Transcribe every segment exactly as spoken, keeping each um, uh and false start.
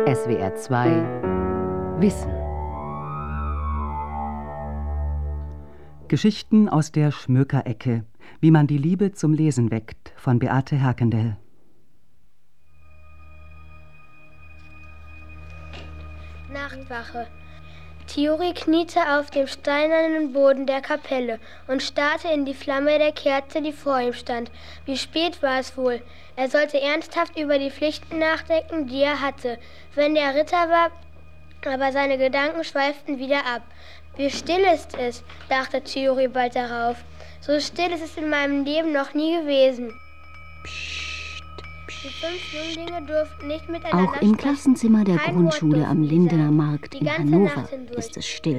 S W R zwei Wissen. Geschichten aus der Schmökerecke, wie man die Liebe zum Lesen weckt, von Beate Herkendell. Nachtwache. Thiori kniete auf dem steinernen Boden der Kapelle und starrte in die Flamme der Kerze, die vor ihm stand. Wie spät war es wohl? Er sollte ernsthaft über die Pflichten nachdenken, die er hatte, wenn er Ritter war, aber seine Gedanken schweiften wieder ab. Wie still ist es, dachte Thiori bald darauf. So still ist es in meinem Leben noch nie gewesen. Die fünf Jünglinge durften nicht miteinander Auch im Klassenzimmer der Kein Grundschule Wort am durften sie Lindener sagen. Markt Die in ganze Hannover Nacht hindurch. ist es still.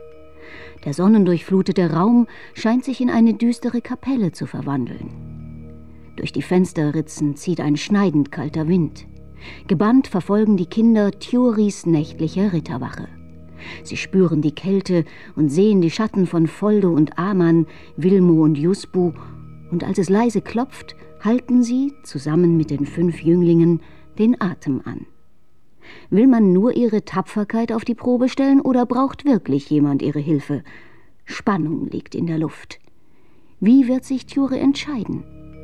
Der sonnendurchflutete Raum scheint sich in eine düstere Kapelle zu verwandeln. Durch die Fensterritzen zieht ein schneidend kalter Wind. Gebannt verfolgen die Kinder Thioris nächtliche Ritterwache. Sie spüren die Kälte und sehen die Schatten von Foldo und Aman, Wilmo und Jusbu, und als es leise klopft, halten sie, zusammen mit den fünf Jünglingen, den Atem an. Will man nur ihre Tapferkeit auf die Probe stellen oder braucht wirklich jemand ihre Hilfe? Spannung liegt in der Luft. Wie wird sich Thiori entscheiden?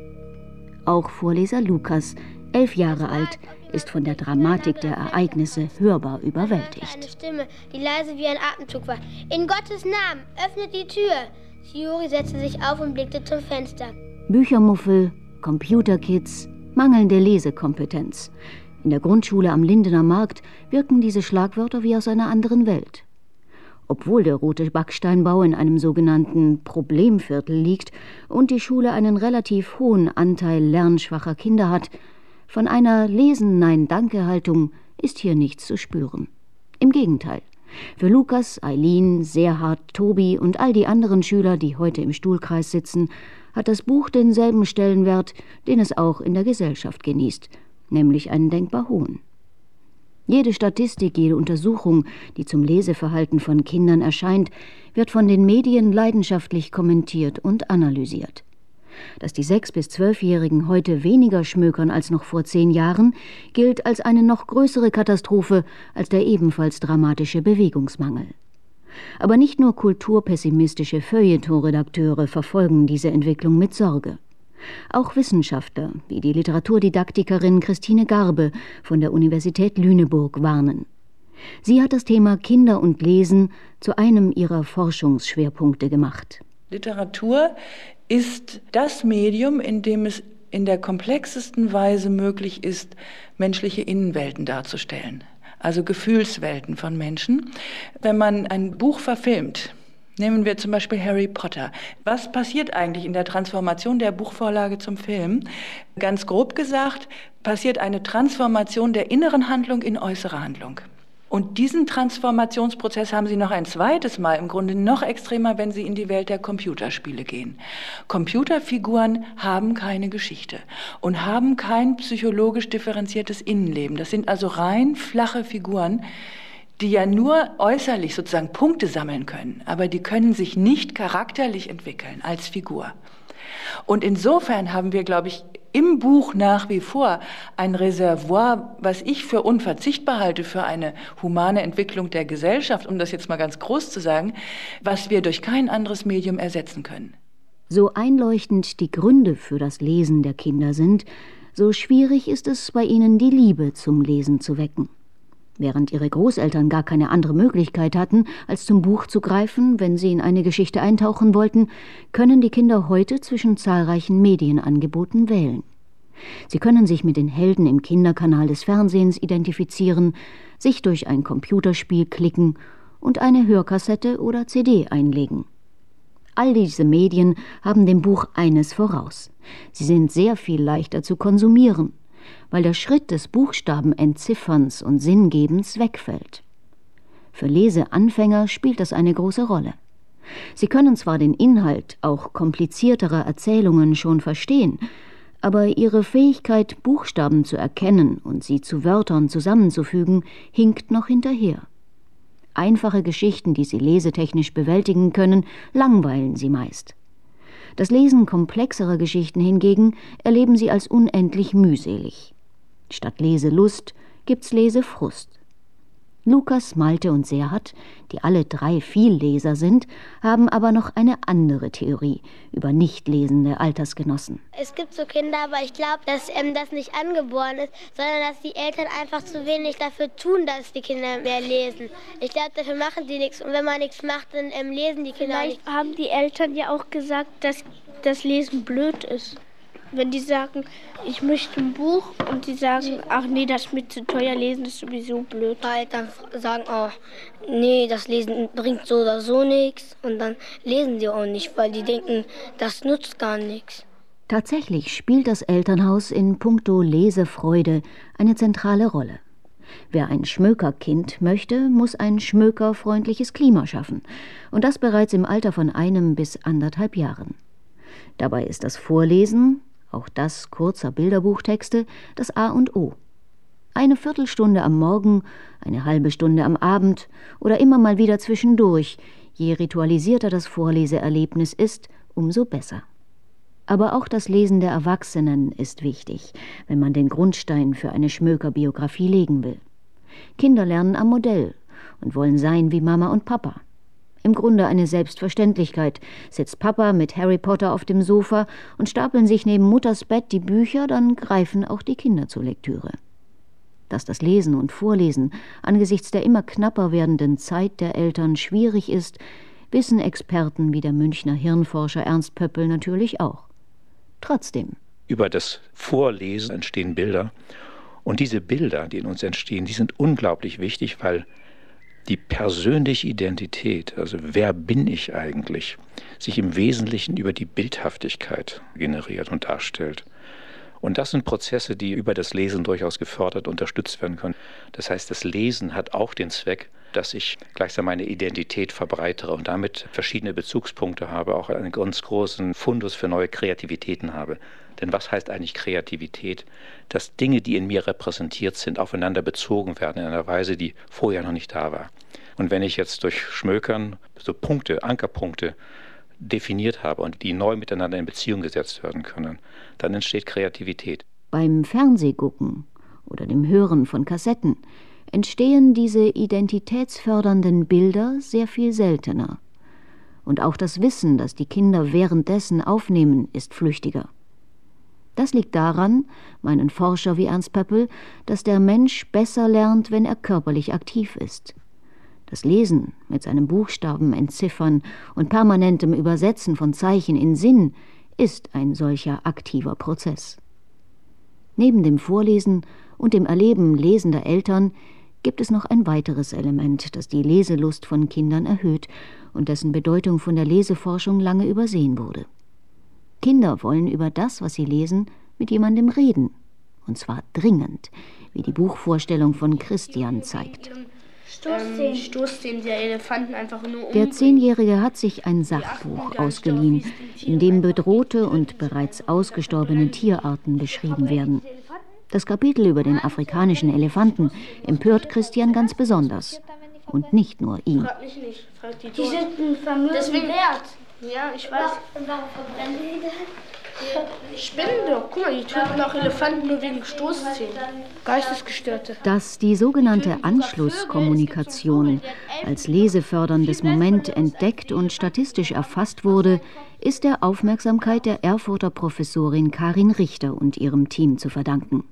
Auch Vorleser Lukas, elf Jahre alt, ist von der Dramatik der Ereignisse hörbar überwältigt. Eine Stimme, die leise wie ein Atemzug war. In Gottes Namen, öffnet die Tür! Thiori setzte sich auf und blickte zum Fenster. Büchermuffel, Computerkids, mangelnde Lesekompetenz. In der Grundschule am Lindener Markt wirken diese Schlagwörter wie aus einer anderen Welt. Obwohl der rote Backsteinbau in einem sogenannten Problemviertel liegt und die Schule einen relativ hohen Anteil lernschwacher Kinder hat, von einer Lesen-Nein-Danke-Haltung ist hier nichts zu spüren. Im Gegenteil. Für Lukas, Eileen, Serhard, Tobi und all die anderen Schüler, die heute im Stuhlkreis sitzen, hat das Buch denselben Stellenwert, den es auch in der Gesellschaft genießt, nämlich einen denkbar hohen. Jede Statistik, jede Untersuchung, die zum Leseverhalten von Kindern erscheint, wird von den Medien leidenschaftlich kommentiert und analysiert. Dass die sechs- bis zwölfjährigen heute weniger schmökern als noch vor zehn Jahren, gilt als eine noch größere Katastrophe als der ebenfalls dramatische Bewegungsmangel. Aber nicht nur kulturpessimistische Feuilleton-Redakteure verfolgen diese Entwicklung mit Sorge. Auch Wissenschaftler, wie die Literaturdidaktikerin Christine Garbe von der Universität Lüneburg, warnen. Sie hat das Thema Kinder und Lesen zu einem ihrer Forschungsschwerpunkte gemacht. Literatur ist das Medium, in dem es in der komplexesten Weise möglich ist, menschliche Innenwelten darzustellen, also Gefühlswelten von Menschen. Wenn man ein Buch verfilmt, nehmen wir zum Beispiel Harry Potter. Was passiert eigentlich in der Transformation der Buchvorlage zum Film? Ganz grob gesagt, passiert eine Transformation der inneren Handlung in äußere Handlung. Und diesen Transformationsprozess haben Sie noch ein zweites Mal, im Grunde noch extremer, wenn Sie in die Welt der Computerspiele gehen. Computerfiguren haben keine Geschichte und haben kein psychologisch differenziertes Innenleben. Das sind also rein flache Figuren, die ja nur äußerlich sozusagen Punkte sammeln können, aber die können sich nicht charakterlich entwickeln als Figur. Und insofern haben wir, glaube ich, im Buch nach wie vor ein Reservoir, was ich für unverzichtbar halte für eine humane Entwicklung der Gesellschaft, um das jetzt mal ganz groß zu sagen, was wir durch kein anderes Medium ersetzen können. So einleuchtend die Gründe für das Lesen der Kinder sind, so schwierig ist es bei ihnen, die Liebe zum Lesen zu wecken. Während ihre Großeltern gar keine andere Möglichkeit hatten, als zum Buch zu greifen, wenn sie in eine Geschichte eintauchen wollten, können die Kinder heute zwischen zahlreichen Medienangeboten wählen. Sie können sich mit den Helden im Kinderkanal des Fernsehens identifizieren, sich durch ein Computerspiel klicken und eine Hörkassette oder C D einlegen. All diese Medien haben dem Buch eines voraus: Sie sind sehr viel leichter zu konsumieren, weil der Schritt des Buchstabenentzifferns und Sinngebens wegfällt. Für Leseanfänger spielt das eine große Rolle. Sie können zwar den Inhalt auch komplizierterer Erzählungen schon verstehen, aber ihre Fähigkeit, Buchstaben zu erkennen und sie zu Wörtern zusammenzufügen, hinkt noch hinterher. Einfache Geschichten, die sie lesetechnisch bewältigen können, langweilen sie meist. Das Lesen komplexerer Geschichten hingegen erleben sie als unendlich mühselig. Statt Leselust gibt's Lesefrust. Lukas, Malte und Serhat, die alle drei Vielleser sind, haben aber noch eine andere Theorie über nicht lesende Altersgenossen. Es gibt so Kinder, aber ich glaube, dass ähm, das nicht angeboren ist, sondern dass die Eltern einfach zu wenig dafür tun, dass die Kinder mehr lesen. Ich glaube, dafür machen die nichts. Und wenn man nichts macht, dann ähm, lesen die Kinder Vielleicht nicht. haben die Eltern ja auch gesagt, dass das Lesen blöd ist. Wenn die sagen, ich möchte ein Buch und die sagen, ach nee, das ist mir zu teuer, lesen ist sowieso blöd. Weil dann sagen, oh, nee, das Lesen bringt so oder so nichts. Und dann lesen sie auch nicht, weil die denken, das nutzt gar nichts. Tatsächlich spielt das Elternhaus in puncto Lesefreude eine zentrale Rolle. Wer ein Schmökerkind möchte, muss ein schmökerfreundliches Klima schaffen. Und das bereits im Alter von einem bis anderthalb Jahren. Dabei ist das Vorlesen, auch das kurzer Bilderbuchtexte, das A und O. Eine Viertelstunde am Morgen, eine halbe Stunde am Abend oder immer mal wieder zwischendurch. Je ritualisierter das Vorleseerlebnis ist, umso besser. Aber auch das Lesen der Erwachsenen ist wichtig, wenn man den Grundstein für eine Schmökerbiografie legen will. Kinder lernen am Modell und wollen sein wie Mama und Papa. Im Grunde eine Selbstverständlichkeit. Sitzt Papa mit Harry Potter auf dem Sofa und stapeln sich neben Mutters Bett die Bücher, dann greifen auch die Kinder zur Lektüre. Dass das Lesen und Vorlesen angesichts der immer knapper werdenden Zeit der Eltern schwierig ist, wissen Experten wie der Münchner Hirnforscher Ernst Pöppel natürlich auch. Trotzdem. Über das Vorlesen entstehen Bilder. Und diese Bilder, die in uns entstehen, die sind unglaublich wichtig, weil die persönliche Identität, also wer bin ich eigentlich, sich im Wesentlichen über die Bildhaftigkeit generiert und darstellt. Und das sind Prozesse, die über das Lesen durchaus gefördert, unterstützt werden können. Das heißt, das Lesen hat auch den Zweck, dass ich gleichsam meine Identität verbreitere und damit verschiedene Bezugspunkte habe, auch einen ganz großen Fundus für neue Kreativitäten habe. Denn was heißt eigentlich Kreativität? Dass Dinge, die in mir repräsentiert sind, aufeinander bezogen werden in einer Weise, die vorher noch nicht da war. Und wenn ich jetzt durch Schmökern so Punkte, Ankerpunkte definiert habe und die neu miteinander in Beziehung gesetzt werden können, dann entsteht Kreativität. Beim Fernsehgucken oder dem Hören von Kassetten entstehen diese identitätsfördernden Bilder sehr viel seltener. Und auch das Wissen, das die Kinder währenddessen aufnehmen, ist flüchtiger. Das liegt daran, meinen Forscher wie Ernst Pöppel, dass der Mensch besser lernt, wenn er körperlich aktiv ist. Das Lesen mit seinem Buchstaben entziffern und permanentem Übersetzen von Zeichen in Sinn ist ein solcher aktiver Prozess. Neben dem Vorlesen und dem Erleben lesender Eltern gibt es noch ein weiteres Element, das die Leselust von Kindern erhöht und dessen Bedeutung von der Leseforschung lange übersehen wurde. Kinder wollen über das, was sie lesen, mit jemandem reden. Und zwar dringend, wie die Buchvorstellung von Christian zeigt. Ähm, Stoßzähnen der Elefanten einfach nur umbringen. Der Zehnjährige hat sich ein Sachbuch ausgeliehen, in dem bedrohte und bereits ausgestorbene Tierarten beschrieben werden. Das Kapitel über den afrikanischen Elefanten empört Christian ganz besonders. Und nicht nur ihn. Frag mich nicht, frag die Die sind ein Vermögen Deswegen- wert. Ja, ich weiß. Und warum verbrennen die denn? Spinnen doch. Guck mal, die töten auch Elefanten nur wegen Stoßzähnen. Geistesgestörte. Dass die sogenannte Anschlusskommunikation als leseförderndes Moment entdeckt und statistisch erfasst wurde, ist der Aufmerksamkeit der Erfurter Professorin Karin Richter und ihrem Team zu verdanken.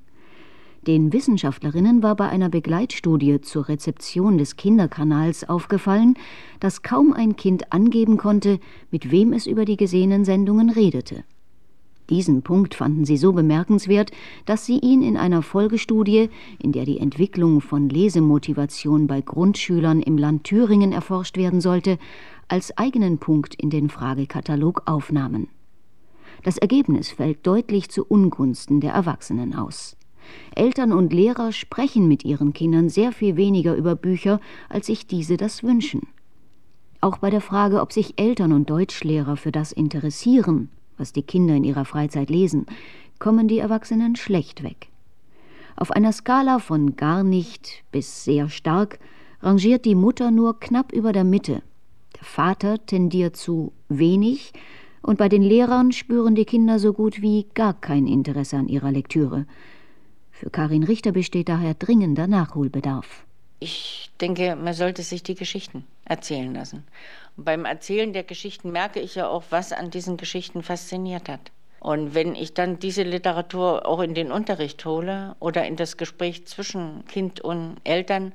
Den Wissenschaftlerinnen war bei einer Begleitstudie zur Rezeption des Kinderkanals aufgefallen, dass kaum ein Kind angeben konnte, mit wem es über die gesehenen Sendungen redete. Diesen Punkt fanden sie so bemerkenswert, dass sie ihn in einer Folgestudie, in der die Entwicklung von Lesemotivation bei Grundschülern im Land Thüringen erforscht werden sollte, als eigenen Punkt in den Fragekatalog aufnahmen. Das Ergebnis fällt deutlich zu Ungunsten der Erwachsenen aus. Eltern und Lehrer sprechen mit ihren Kindern sehr viel weniger über Bücher, als sich diese das wünschen. Auch bei der Frage, ob sich Eltern und Deutschlehrer für das interessieren, was die Kinder in ihrer Freizeit lesen, kommen die Erwachsenen schlecht weg. Auf einer Skala von gar nicht bis sehr stark rangiert die Mutter nur knapp über der Mitte. Der Vater tendiert zu wenig und bei den Lehrern spüren die Kinder so gut wie gar kein Interesse an ihrer Lektüre. Für Karin Richter besteht daher dringender Nachholbedarf. Ich denke, man sollte sich die Geschichten erzählen lassen. Und beim Erzählen der Geschichten merke ich ja auch, was an diesen Geschichten fasziniert hat. Und wenn ich dann diese Literatur auch in den Unterricht hole oder in das Gespräch zwischen Kind und Eltern,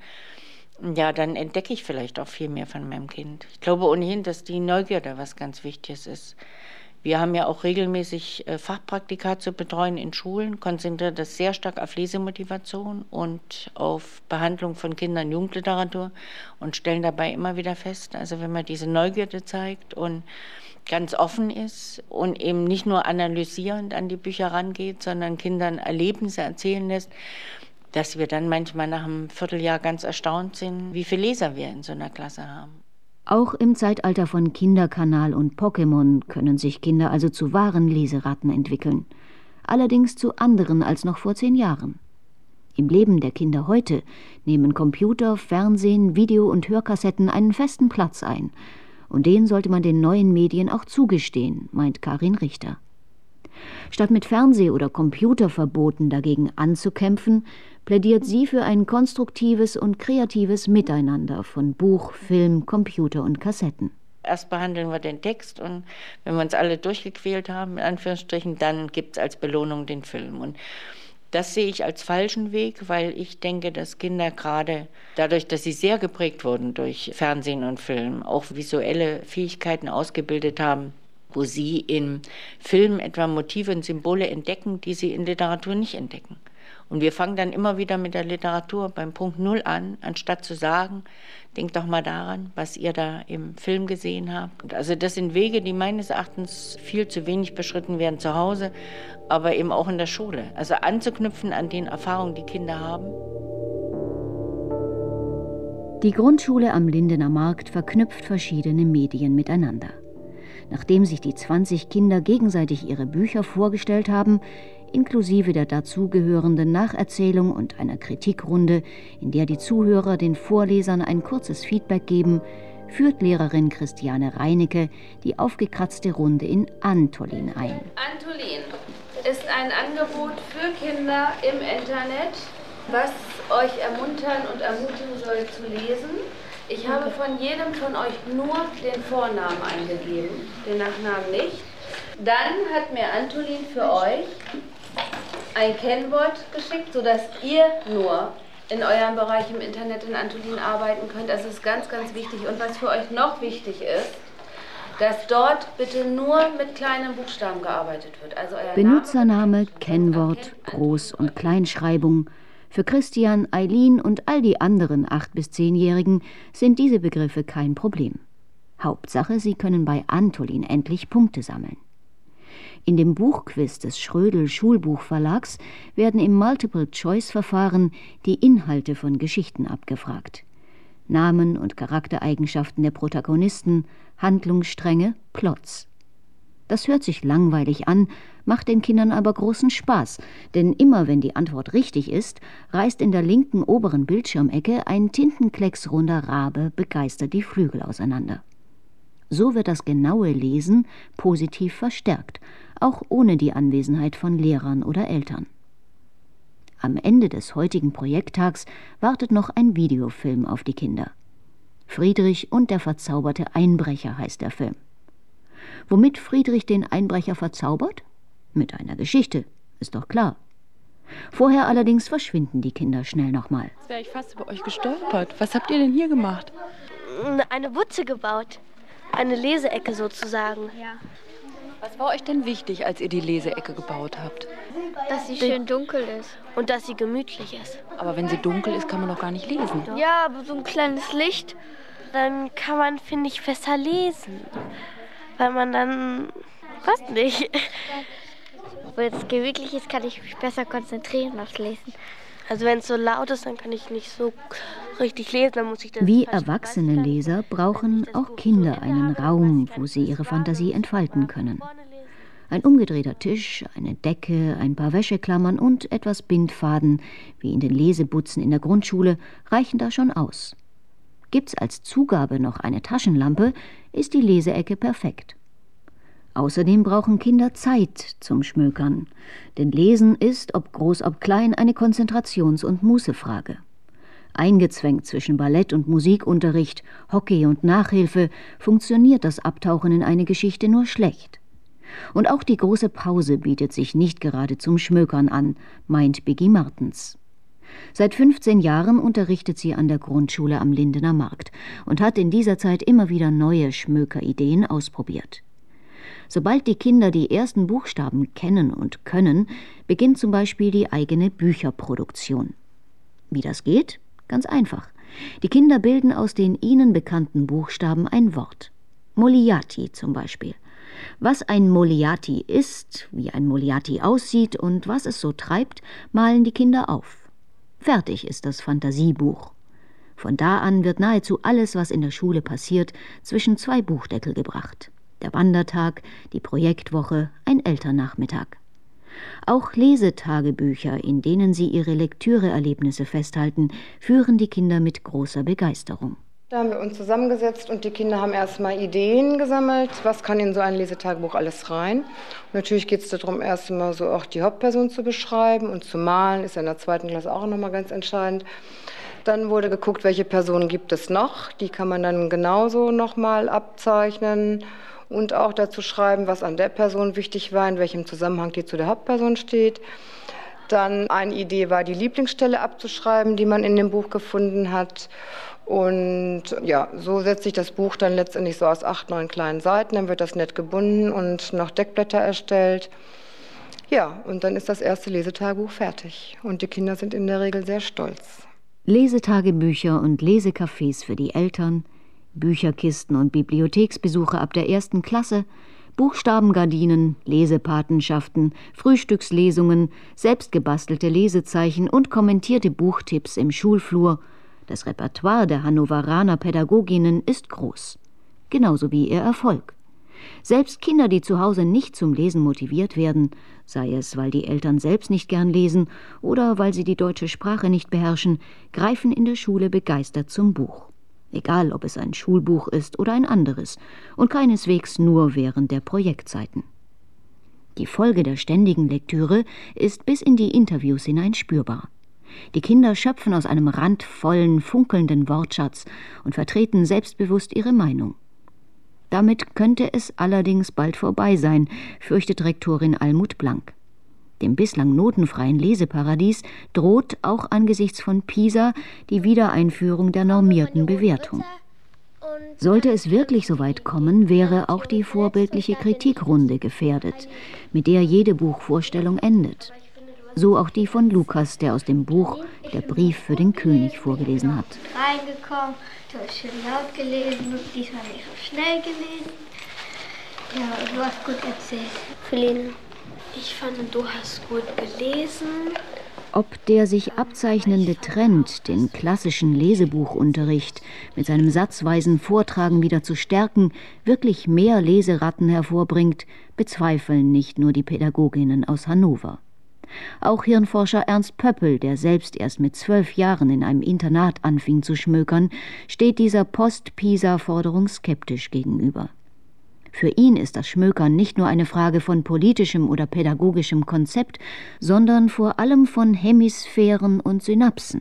ja, dann entdecke ich vielleicht auch viel mehr von meinem Kind. Ich glaube ohnehin, dass die Neugierde was ganz Wichtiges ist. Wir haben ja auch regelmäßig äh, Fachpraktika zu betreuen in Schulen, konzentriert das sehr stark auf Lesemotivation und auf Behandlung von Kinder- und Jugendliteratur und stellen dabei immer wieder fest, also wenn man diese Neugierde zeigt und ganz offen ist und eben nicht nur analysierend an die Bücher rangeht, sondern Kindern Erlebnisse erzählen lässt, dass wir dann manchmal nach einem Vierteljahr ganz erstaunt sind, wie viele Leser wir in so einer Klasse haben. Auch im Zeitalter von Kinderkanal und Pokémon können sich Kinder also zu wahren Leseratten entwickeln. Allerdings zu anderen als noch vor zehn Jahren. Im Leben der Kinder heute nehmen Computer, Fernsehen, Video- und Hörkassetten einen festen Platz ein. Und den sollte man den neuen Medien auch zugestehen, meint Karin Richter. Statt mit Fernseh- oder Computerverboten dagegen anzukämpfen, plädiert sie für ein konstruktives und kreatives Miteinander von Buch, Film, Computer und Kassetten. Erst behandeln wir den Text und wenn wir uns alle durchgequält haben, in Anführungsstrichen, dann gibt es als Belohnung den Film. Und das sehe ich als falschen Weg, weil ich denke, dass Kinder gerade dadurch, dass sie sehr geprägt wurden durch Fernsehen und Film, auch visuelle Fähigkeiten ausgebildet haben, wo sie in Filmen etwa Motive und Symbole entdecken, die sie in Literatur nicht entdecken. Und wir fangen dann immer wieder mit der Literatur beim Punkt Null an, anstatt zu sagen, denkt doch mal daran, was ihr da im Film gesehen habt. Also das sind Wege, die meines Erachtens viel zu wenig beschritten werden zu Hause, aber eben auch in der Schule. Also anzuknüpfen an den Erfahrungen, die Kinder haben. Die Grundschule am Lindener Markt verknüpft verschiedene Medien miteinander. Nachdem sich die zwanzig Kinder gegenseitig ihre Bücher vorgestellt haben, inklusive der dazugehörenden Nacherzählung und einer Kritikrunde, in der die Zuhörer den Vorlesern ein kurzes Feedback geben, führt Lehrerin Christiane Reinecke die aufgekratzte Runde in Antolin ein. Antolin ist ein Angebot für Kinder im Internet, was euch ermuntern und ermutigen soll zu lesen. Ich habe von jedem von euch nur den Vornamen eingegeben, den Nachnamen nicht. Dann hat mir Antolin für euch ein Kennwort geschickt, sodass ihr nur in eurem Bereich im Internet in Antolin arbeiten könnt. Das ist ganz, ganz wichtig. Und was für euch noch wichtig ist, dass dort bitte nur mit kleinen Buchstaben gearbeitet wird. Also euer Benutzername, Name, Kennwort, Groß- und Kleinschreibung. Für Christian, Eileen und all die anderen acht- bis zehnjährigen sind diese Begriffe kein Problem. Hauptsache, sie können bei Antolin endlich Punkte sammeln. In dem Buchquiz des Schrödel-Schulbuchverlags werden im Multiple-Choice-Verfahren die Inhalte von Geschichten abgefragt. Namen und Charaktereigenschaften der Protagonisten, Handlungsstränge, Plots. Das hört sich langweilig an, macht den Kindern aber großen Spaß, denn immer wenn die Antwort richtig ist, reißt in der linken oberen Bildschirmecke ein tintenklecksrunder Rabe begeistert die Flügel auseinander. So wird das genaue Lesen positiv verstärkt, auch ohne die Anwesenheit von Lehrern oder Eltern. Am Ende des heutigen Projekttags wartet noch ein Videofilm auf die Kinder. Friedrich und der verzauberte Einbrecher heißt der Film. Womit Friedrich den Einbrecher verzaubert? Mit einer Geschichte, ist doch klar. Vorher allerdings verschwinden die Kinder schnell nochmal. Jetzt wäre ich fast über euch gestolpert. Was habt ihr denn hier gemacht? Eine Butze gebaut. Eine Leseecke sozusagen. Ja. Was war euch denn wichtig, als ihr die Leseecke gebaut habt? Dass sie schön dunkel ist und dass sie gemütlich ist. Aber wenn sie dunkel ist, kann man doch gar nicht lesen. Ja, aber so ein kleines Licht, dann kann man, finde ich, besser lesen. Weil man dann, weiß nicht. Wenn es gemütlich ist, kann ich mich besser konzentrieren aufs Lesen. Also wenn es so laut ist, dann kann ich nicht so richtig lesen, dann muss ich das... Wie erwachsene Leser brauchen auch Kinder einen Raum, wo sie ihre Fantasie entfalten können. Ein umgedrehter Tisch, eine Decke, ein paar Wäscheklammern und etwas Bindfaden, wie in den Lesebutzen in der Grundschule, reichen da schon aus. Gibt's als Zugabe noch eine Taschenlampe, ist die Leseecke perfekt. Außerdem brauchen Kinder Zeit zum Schmökern, denn Lesen ist, ob groß, ob klein, eine Konzentrations- und Mußefrage. Eingezwängt zwischen Ballett- und Musikunterricht, Hockey und Nachhilfe funktioniert das Abtauchen in eine Geschichte nur schlecht. Und auch die große Pause bietet sich nicht gerade zum Schmökern an, meint Biggie Martens. Seit fünfzehn Jahren unterrichtet sie an der Grundschule am Lindener Markt und hat in dieser Zeit immer wieder neue Schmökerideen ausprobiert. Sobald die Kinder die ersten Buchstaben kennen und können, beginnt zum Beispiel die eigene Bücherproduktion. Wie das geht? Ganz einfach. Die Kinder bilden aus den ihnen bekannten Buchstaben ein Wort. Moliati zum Beispiel. Was ein Moliati ist, wie ein Moliati aussieht und was es so treibt, malen die Kinder auf. Fertig ist das Fantasiebuch. Von da an wird nahezu alles, was in der Schule passiert, zwischen zwei Buchdeckel gebracht. Der Wandertag, die Projektwoche, ein Elternnachmittag. Auch Lesetagebücher, in denen sie ihre Lektüreerlebnisse festhalten, führen die Kinder mit großer Begeisterung. Da haben wir uns zusammengesetzt und die Kinder haben erstmal Ideen gesammelt, was kann in so ein Lesetagebuch alles rein. Und natürlich geht es darum, erst einmal so auch die Hauptperson zu beschreiben und zu malen, ist ja in der zweiten Klasse auch nochmal ganz entscheidend. Dann wurde geguckt, welche Personen gibt es noch, die kann man dann genauso nochmal abzeichnen. Und auch dazu schreiben, was an der Person wichtig war, in welchem Zusammenhang die zu der Hauptperson steht. Dann eine Idee war, die Lieblingsstelle abzuschreiben, die man in dem Buch gefunden hat. Und ja, so setzt sich das Buch dann letztendlich so aus acht, neun kleinen Seiten. Dann wird das nett gebunden und noch Deckblätter erstellt. Ja, und dann ist das erste Lesetagebuch fertig. Und die Kinder sind in der Regel sehr stolz. Lesetagebücher und Lesecafés für die Eltern, Bücherkisten und Bibliotheksbesuche ab der ersten Klasse, Buchstabengardinen, Lesepatenschaften, Frühstückslesungen, selbstgebastelte Lesezeichen und kommentierte Buchtipps im Schulflur. Das Repertoire der Hannoveraner Pädagoginnen ist groß, genauso wie ihr Erfolg. Selbst Kinder, die zu Hause nicht zum Lesen motiviert werden, sei es, weil die Eltern selbst nicht gern lesen oder weil sie die deutsche Sprache nicht beherrschen, greifen in der Schule begeistert zum Buch. Egal, ob es ein Schulbuch ist oder ein anderes, und keineswegs nur während der Projektzeiten. Die Folge der ständigen Lektüre ist bis in die Interviews hinein spürbar. Die Kinder schöpfen aus einem randvollen, funkelnden Wortschatz und vertreten selbstbewusst ihre Meinung. Damit könnte es allerdings bald vorbei sein, fürchtet Rektorin Almut Blank. Dem bislang notenfreien Leseparadies droht auch angesichts von PISA die Wiedereinführung der normierten Bewertung. Sollte es wirklich so weit kommen, wäre auch die vorbildliche Kritikrunde gefährdet, mit der jede Buchvorstellung endet. So auch die von Lukas, der aus dem Buch Der Brief für den König vorgelesen hat. Reingekommen, du hast schön laut gelesen und diesmal nicht so schnell gelesen. Ja, du hast gut erzählt. Feline. Ich fand, du hast gut gelesen. Ob der sich abzeichnende Trend, den klassischen Lesebuchunterricht mit seinem satzweisen Vortragen wieder zu stärken, wirklich mehr Leseratten hervorbringt, bezweifeln nicht nur die Pädagoginnen aus Hannover. Auch Hirnforscher Ernst Pöppel, der selbst erst mit zwölf Jahren in einem Internat anfing zu schmökern, steht dieser Post-PISA-Forderung skeptisch gegenüber. Für ihn ist das Schmökern nicht nur eine Frage von politischem oder pädagogischem Konzept, sondern vor allem von Hemisphären und Synapsen.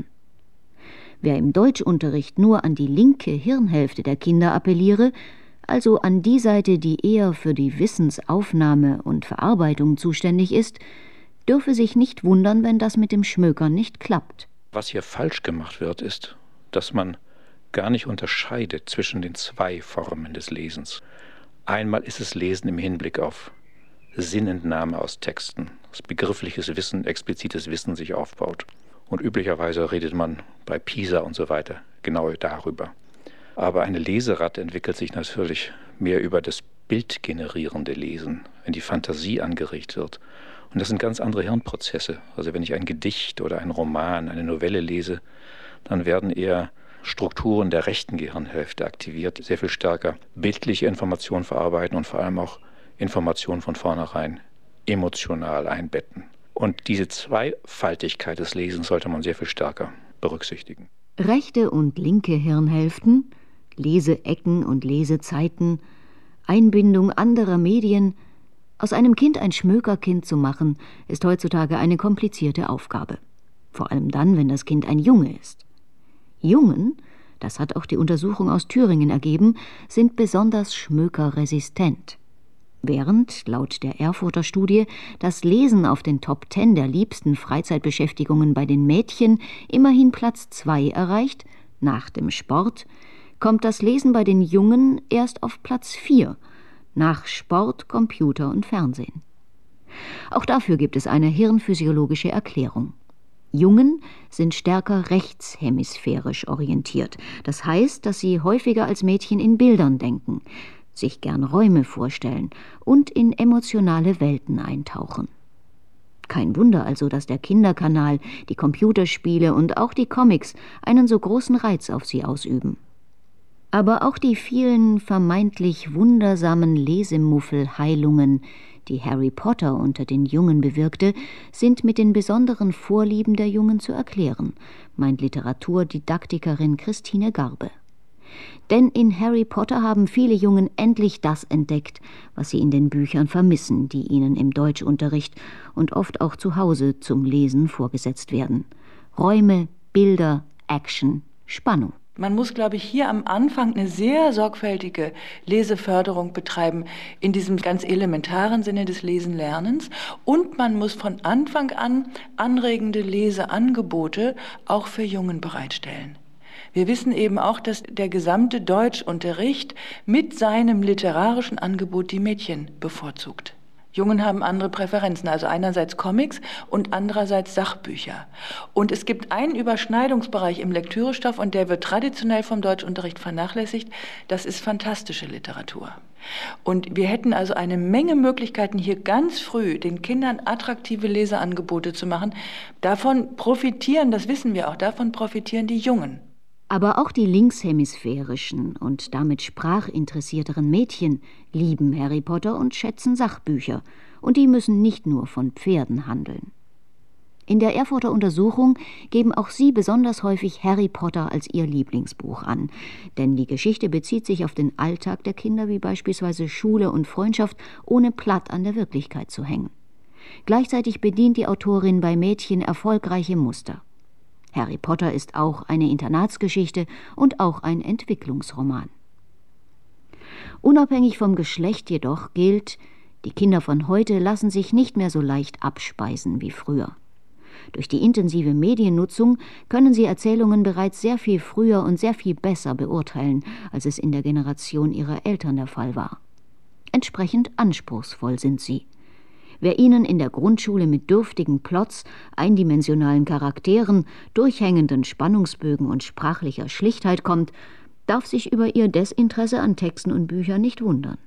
Wer im Deutschunterricht nur an die linke Hirnhälfte der Kinder appelliere, also an die Seite, die eher für die Wissensaufnahme und Verarbeitung zuständig ist, dürfe sich nicht wundern, wenn das mit dem Schmökern nicht klappt. Was hier falsch gemacht wird, ist, dass man gar nicht unterscheidet zwischen den zwei Formen des Lesens. Einmal ist es Lesen im Hinblick auf Sinnentnahme aus Texten, dass begriffliches Wissen, explizites Wissen sich aufbaut. Und üblicherweise redet man bei PISA und so weiter genau darüber. Aber eine Leseratte entwickelt sich natürlich mehr über das bildgenerierende Lesen, wenn die Fantasie angeregt wird. Und das sind ganz andere Hirnprozesse. Also wenn ich ein Gedicht oder einen Roman, eine Novelle lese, dann werden eher Strukturen der rechten Gehirnhälfte aktiviert, sehr viel stärker bildliche Informationen verarbeiten und vor allem auch Informationen von vornherein emotional einbetten. Und diese Zweifaltigkeit des Lesens sollte man sehr viel stärker berücksichtigen. Rechte und linke Hirnhälften, Leseecken und Lesezeiten, Einbindung anderer Medien. Aus einem Kind ein Schmökerkind zu machen, ist heutzutage eine komplizierte Aufgabe. Vor allem dann, wenn das Kind ein Junge ist. Jungen, das hat auch die Untersuchung aus Thüringen ergeben, sind besonders schmökerresistent. Während, laut der Erfurter Studie, das Lesen auf den Top Ten der liebsten Freizeitbeschäftigungen bei den Mädchen immerhin Platz zwei erreicht, nach dem Sport, kommt das Lesen bei den Jungen erst auf Platz vier, nach Sport, Computer und Fernsehen. Auch dafür gibt es eine hirnphysiologische Erklärung. Jungen sind stärker rechtshemisphärisch orientiert. Das heißt, dass sie häufiger als Mädchen in Bildern denken, sich gern Räume vorstellen und in emotionale Welten eintauchen. Kein Wunder also, dass der Kinderkanal, die Computerspiele und auch die Comics einen so großen Reiz auf sie ausüben. Aber auch die vielen vermeintlich wundersamen Lesemuffelheilungen, die Harry Potter unter den Jungen bewirkte, sind mit den besonderen Vorlieben der Jungen zu erklären, meint Literaturdidaktikerin Christine Garbe. Denn in Harry Potter haben viele Jungen endlich das entdeckt, was sie in den Büchern vermissen, die ihnen im Deutschunterricht und oft auch zu Hause zum Lesen vorgesetzt werden. Räume, Bilder, Action, Spannung. Man muss, glaube ich, hier am Anfang eine sehr sorgfältige Leseförderung betreiben, in diesem ganz elementaren Sinne des Lesenlernens. Und man muss von Anfang an anregende Leseangebote auch für Jungen bereitstellen. Wir wissen eben auch, dass der gesamte Deutschunterricht mit seinem literarischen Angebot die Mädchen bevorzugt. Jungen haben andere Präferenzen, also einerseits Comics und andererseits Sachbücher. Und es gibt einen Überschneidungsbereich im Lektürestoff und der wird traditionell vom Deutschunterricht vernachlässigt. Das ist fantastische Literatur. Und wir hätten also eine Menge Möglichkeiten, hier ganz früh den Kindern attraktive Leseangebote zu machen. Davon profitieren, das wissen wir auch, davon profitieren die Jungen. Aber auch die linkshemisphärischen und damit sprachinteressierteren Mädchen lieben Harry Potter und schätzen Sachbücher. Und die müssen nicht nur von Pferden handeln. In der Erfurter Untersuchung geben auch sie besonders häufig Harry Potter als ihr Lieblingsbuch an. Denn die Geschichte bezieht sich auf den Alltag der Kinder, wie beispielsweise Schule und Freundschaft, ohne platt an der Wirklichkeit zu hängen. Gleichzeitig bedient die Autorin bei Mädchen erfolgreiche Muster. Harry Potter ist auch eine Internatsgeschichte und auch ein Entwicklungsroman. Unabhängig vom Geschlecht jedoch gilt, die Kinder von heute lassen sich nicht mehr so leicht abspeisen wie früher. Durch die intensive Mediennutzung können sie Erzählungen bereits sehr viel früher und sehr viel besser beurteilen, als es in der Generation ihrer Eltern der Fall war. Entsprechend anspruchsvoll sind sie. Wer ihnen in der Grundschule mit dürftigen Plots, eindimensionalen Charakteren, durchhängenden Spannungsbögen und sprachlicher Schlichtheit kommt, darf sich über ihr Desinteresse an Texten und Büchern nicht wundern.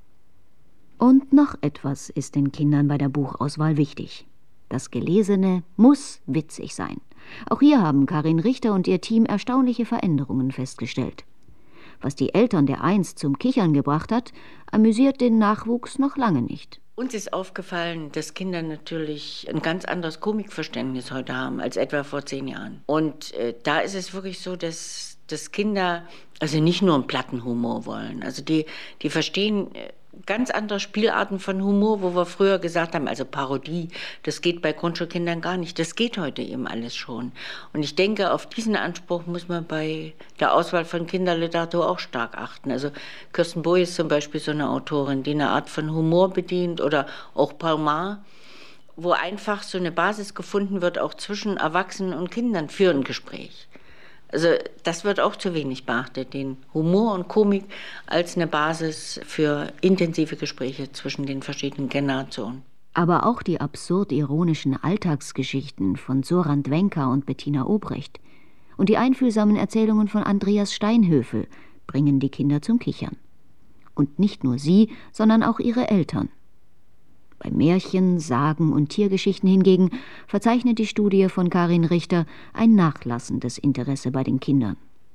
Und noch etwas ist den Kindern bei der Buchauswahl wichtig. Das Gelesene muss witzig sein. Auch hier haben Karin Richter und ihr Team erstaunliche Veränderungen festgestellt. Was die Eltern der einst zum Kichern gebracht hat, amüsiert den Nachwuchs noch lange nicht. Uns ist aufgefallen, dass Kinder natürlich ein ganz anderes Komikverständnis heute haben als etwa vor zehn Jahren. Und äh, da ist es wirklich so, dass, dass Kinder also nicht nur einen platten Humor wollen. Also die, die verstehen äh, ganz andere Spielarten von Humor, wo wir früher gesagt haben, also Parodie, das geht bei Grundschulkindern gar nicht. Das geht heute eben alles schon. Und ich denke, auf diesen Anspruch muss man bei der Auswahl von Kinderliteratur auch stark achten. Also Kirsten Boy ist zum Beispiel so eine Autorin, die eine Art von Humor bedient, oder auch Palmar, wo einfach so eine Basis gefunden wird, auch zwischen Erwachsenen und Kindern für ein Gespräch. Also das wird auch zu wenig beachtet, den Humor und Komik als eine Basis für intensive Gespräche zwischen den verschiedenen Generationen. Aber auch die absurd-ironischen Alltagsgeschichten von Soran Dwenka und Bettina Obrecht und die einfühlsamen Erzählungen von Andreas Steinhöfel bringen die Kinder zum Kichern. Und nicht nur sie, sondern auch ihre Eltern. Bei Märchen, Sagen und Tiergeschichten hingegen verzeichnet die Studie von Karin Richter ein nachlassendes Interesse bei den Kindern.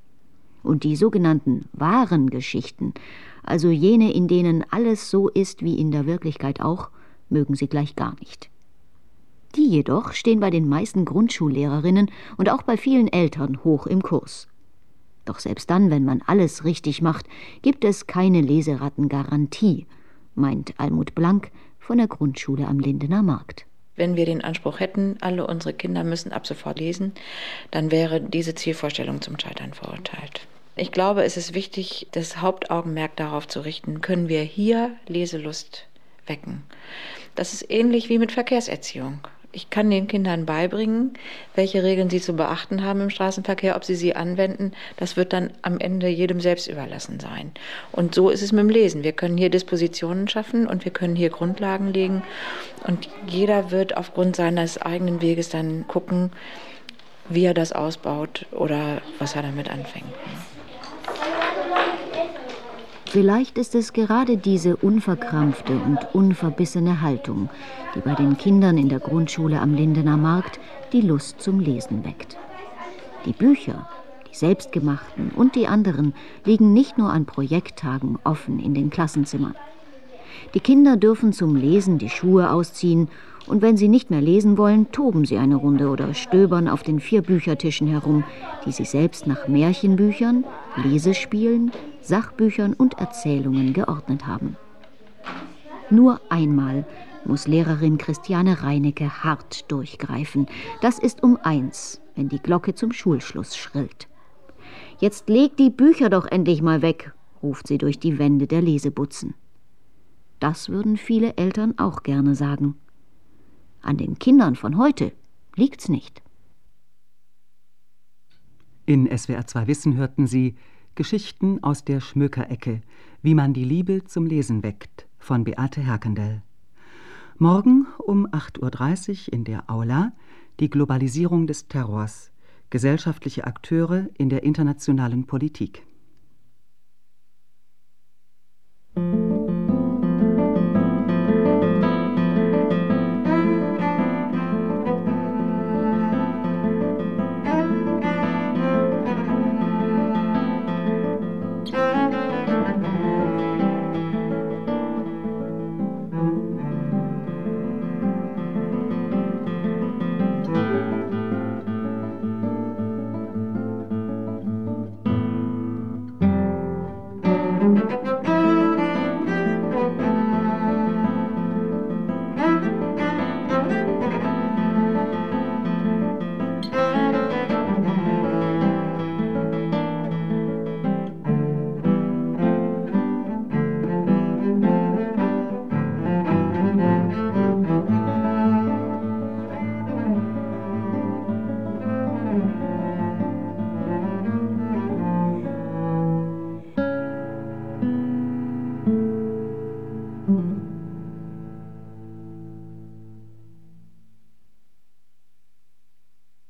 Und die sogenannten wahren Geschichten, also jene, in denen alles so ist wie in der Wirklichkeit auch, mögen sie gleich gar nicht. Die jedoch stehen bei den meisten Grundschullehrerinnen und auch bei vielen Eltern hoch im Kurs. Doch selbst dann, wenn man alles richtig macht, gibt es keine Leserattengarantie, meint Almut Blank von der Grundschule am Lindener Markt. Wenn wir den Anspruch hätten, alle unsere Kinder müssen ab sofort lesen, dann wäre diese Zielvorstellung zum Scheitern verurteilt. Ich glaube, es ist wichtig, das Hauptaugenmerk darauf zu richten, können wir hier Leselust wecken. Das ist ähnlich wie mit Verkehrserziehung. Ich kann den Kindern beibringen, welche Regeln sie zu beachten haben im Straßenverkehr, ob sie sie anwenden. Das wird dann am Ende jedem selbst überlassen sein. Und so ist es mit dem Lesen. Wir können hier Dispositionen schaffen und wir können hier Grundlagen legen. Und jeder wird aufgrund seines eigenen Weges dann gucken, wie er das ausbaut oder was er damit anfängt. Vielleicht ist es gerade diese unverkrampfte und unverbissene Haltung, die bei den Kindern in der Grundschule am Lindener Markt die Lust zum Lesen weckt. Die Bücher, die selbstgemachten und die anderen, liegen nicht nur an Projekttagen offen in den Klassenzimmern. Die Kinder dürfen zum Lesen die Schuhe ausziehen und wenn sie nicht mehr lesen wollen, toben sie eine Runde oder stöbern auf den vier Büchertischen herum, die sie selbst nach Märchenbüchern, Lesespielen, Sachbüchern und Erzählungen geordnet haben. Nur einmal muss Lehrerin Christiane Reinecke hart durchgreifen. Das ist um eins, wenn die Glocke zum Schulschluss schrillt. »Jetzt leg die Bücher doch endlich mal weg«, ruft sie durch die Wände der Lesebutzen. Das würden viele Eltern auch gerne sagen. An den Kindern von heute liegt's nicht. In S W R zwei Wissen hörten Sie Geschichten aus der Schmökerecke, wie man die Liebe zum Lesen weckt, von Beate Herkendell. Morgen um acht Uhr dreißig in der Aula die Globalisierung des Terrors, gesellschaftliche Akteure in der internationalen Politik.